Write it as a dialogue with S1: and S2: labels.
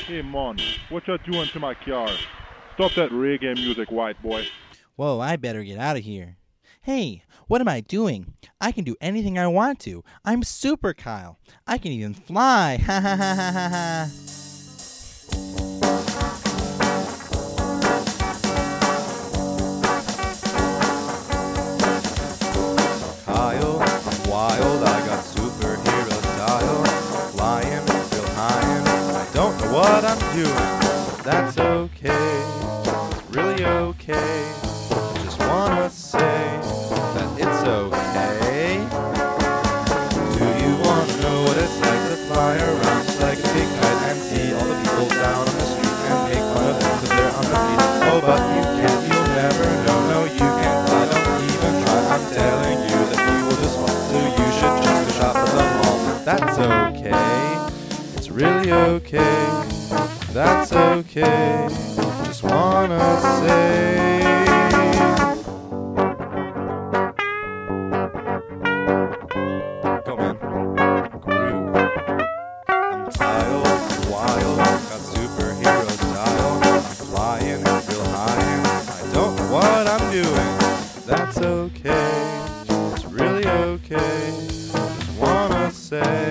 S1: Hey, Mon, what you doing to my car? Stop that reggae music, white boy.
S2: Whoa, I better get out of here. Hey, what am I doing? I can do anything I want to. I'm Super Kyle. I can even fly. Ha ha ha ha ha ha.
S3: Kyle, I'm wild, I got superhero style. Flying, real high, I don't know what I'm doing, but that's okay. It's really okay. I just wanna say that it's okay. Do you wanna know what it's like to fly around just like a big kite and see all the people down on the street and make fun of them because they're on their feet? Oh, but you can't, you'll never know, no, you can't fly, don't even try. I'm telling you that you will just fall, so you should just go shop at the mall. That's okay, it's really okay, that's okay, just wanna say. Go man, groove. I'm Kyle, wild, got superhero style. I'm flying real high and I don't know what I'm doing. That's okay, it's really okay, just wanna say.